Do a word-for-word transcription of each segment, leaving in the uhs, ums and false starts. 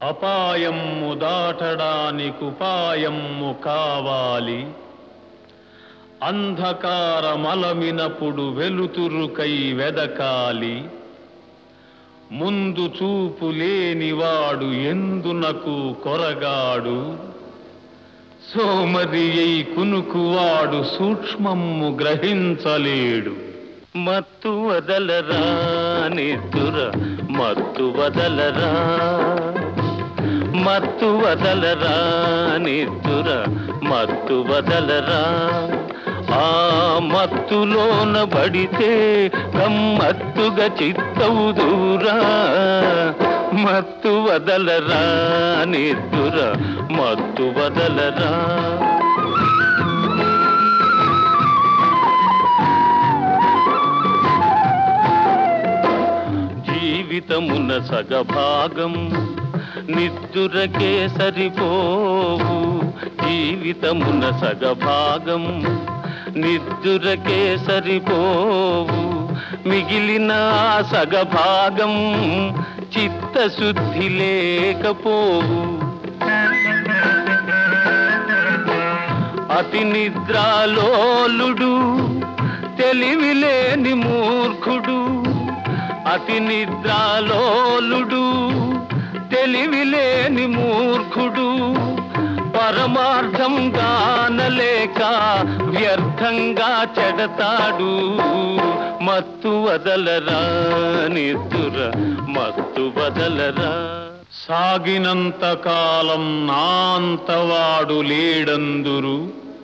అపాయము దాటడానికి ఉపాయము కావాలి. అంధకారమలమినప్పుడు వెలుతురుకై వెదకాలి. ముందు చూపు లేనివాడు ఎందునకు కొరగాడు. సోమరి అయి కునుకువాడు సూక్ష్మము గ్రహించలేడు. మత్తు వదలరా నిద్దుర మత్తు వదలరా, మత్తు వదలరా నిద్దుర మత్తు వదలరా. ఆ మత్తులోన బడితే గమ్మత్తుగా చిత్తవుదురా. మత్తు వదలరా నిద్దుర మత్తు వదలరా. జీవితమున సగభాగం నిద్దురకే సరిపోవు. జీవితమున సగభాగం నిద్దురకే సరిపోవు. మిగిలిన సగభాగం చిత్తశుద్ధి లేకపోవు. అతి నిద్రాలోలుడు తెలివిలేని మూర్ఖుడు. అతి నిద్రాలోలుడు తెలివిలేని మూర్ఖుడు. పరమార్థం గానలేక వ్యర్థంగా చెడతాడు. మత్తు వదలరా నిద్దుర మత్తు వదలరా. సాగినంత కాలం నాంతవాడు లేడందురు.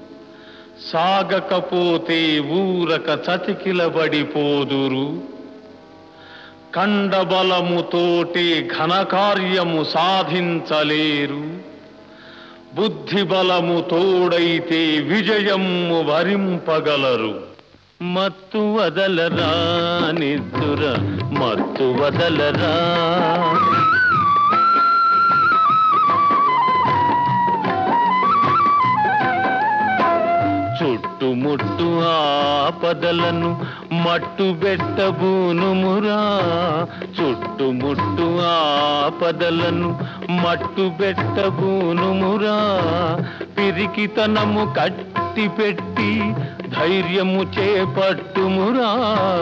సాగకపోతే ఊరక చతికిలబడిపోదురు. కండబలముతోటి ఘనకార్యము సాధించలేరు. బుద్ధి బలము తోడైతే విజయము వరింపగలరు. మత్తు వదలరా నిద్దుర మత్తు వదలరా. చుట్టుముట్టు ఆపదలను మట్టు బెట్టబూనుమురా. చుట్టుముట్టు ఆపదలను మట్టు బెట్టబూనుమురా. పిరికితనము కట్టి పెట్టి ధైర్యము చేపట్టుమురా.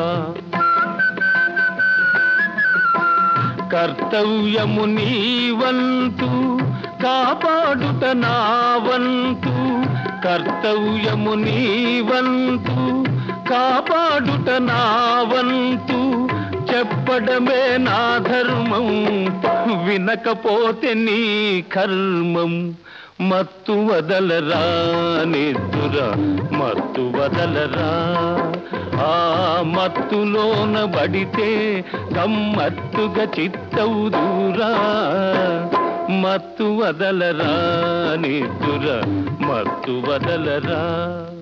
కర్తవ్యము నీవంతు కాపాడుట నా వంతు. కర్తవ్యము నీవంతు కాపాడుట నా వంతు. చెప్పడమే నా ధర్మం వినకపోతే నీ కర్మం. మత్తు వదలరా నిద్దుర మత్తు వదలరా. ఆ మత్తులోన బడితే గమ్మత్తుగా చిత్తవుదురా. మత్తు వదలరా నిద్దుర మత్తు వదలరా.